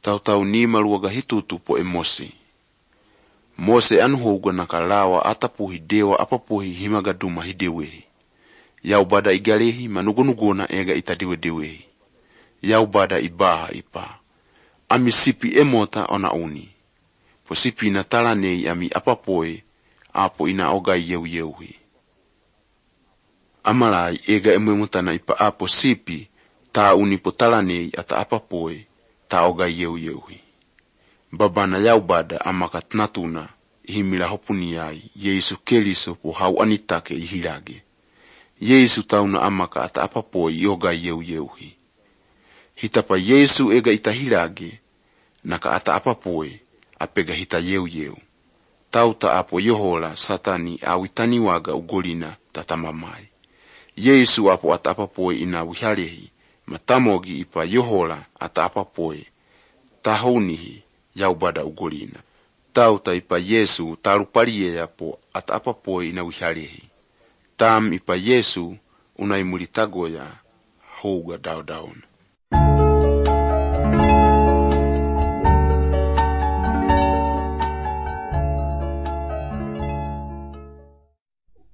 tau ni maluaga hitutu po Mose. Mose anu houga nakalawa atapuhi dewa apapuhi himagaduma hidewehi. Yau bada igalehi manugunuguna ega itadiwedewehi. Yau bada ibaha ipa. Ami sipi emota ona uni. Po sipi na talanei ami apapoe apo ina ogai yeuhi. Amalai ega emutana ipa apo sipi ta uni po talanei ata apapoe ta ogai yeuhi. Babana yau bada amakat natuna ihimila hopuniai Yesu Keliso po hau anitake ihilage. Yesu tauna amaka ata apapoe yogai yeuhi. Hitapa Yesu ega itahilage naka ata apapoe apega hita yeu. Tauta apo yohola satani awitani waga ugolina tatamamai. Yesu apo ata apapoe ina wihalehi matamogi ipa yohola ata apapoe tahonihi yau bada ugolina. Tauta ipa Yesu tarupalie yapo ata apapoe ina wihalehi. Tam ipa Yesu unaimulitagoya houga dauna.